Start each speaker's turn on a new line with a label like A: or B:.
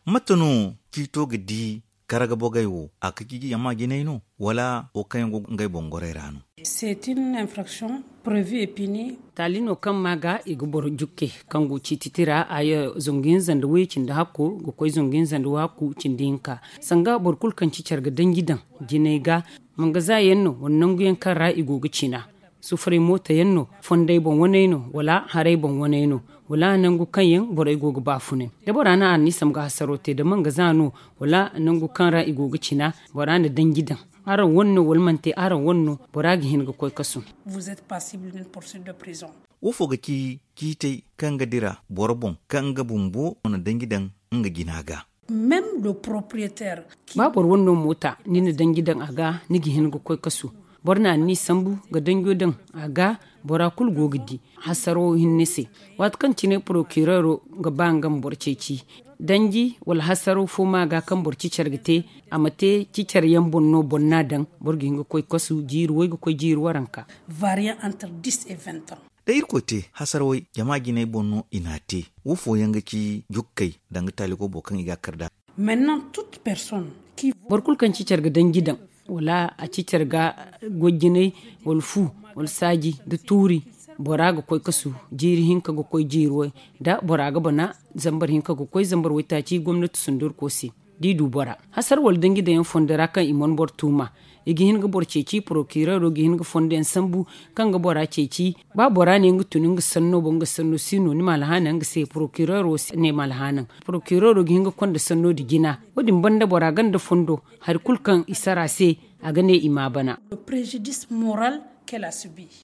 A: matano kito gidi karaga bogayo akiki yama gineino wala o kayango ngai bongore rano.
B: C'est une infraction prévue et punie.
C: Talino kan maga igubor jukke kango cititira aya zongin zanda wecin da hakko go koy zongin zanda waku cindinka sanga borkul kan cicarga dangidan ginega manga za yenno wannan guyen kan ra igoga cina sufure mota yenno fondai bon waneno wala harai bon waneno wala nangu kan yin bora igoga bafune da bora na ni sam ga sarote da manga zano wala nangu kan ra igoga cina bora na dangidan aran wonno wolmante aran wonno boragi hin ga koy kasu.
B: Vous êtes passible d'une poursuite de prison.
A: Wofo ga kite kanga dira borbon kanga bumbo on dangidan nga ginaga.
B: Même le propriétaire
C: babor wonno mota ni na dangidan aga ni gi hin ga koy kasu borna ni sambu ga dangodan aga bora kul gogidi hasaro hinnese wat kan cine procureur ga bangam borceci dangi wal hasaro fuma ga kan borci chargite amate cicar yan bonno bonna dan borgi nga koy kasu jiru way ga koy jiru waranka
B: varia entre 10 et 20 ans.
A: Da irkote hasarwai jama ginai bonno inate wofo yanga ki jukkai danga taliko bokan iga karda.
B: Maintenant toute personne qui
C: borkul kan cicar ga dangi dan wala a cicar ga gojjine wal fu wal saji da turi boraga koy kasu jiri hinka go koy jiroi da boraga bana zambar hinka go koy zambar wita ci gwamnati sundur kosi di du bora hasar wal dangi da yan fondara kan imon bortuma igi hinga bor ceci procureur ro gi hinga fonde en sambu kan ga bora ceci ba bora ne ngi tuninga sanno bonga sanno sino ni malahana ngi se procureur ne malahana procureur ro gi hinga konda sanno di gina wodin banda bora ganda fondo har kulkan isara se a gane ima bana
B: le préjudice moral qu'elle a subi.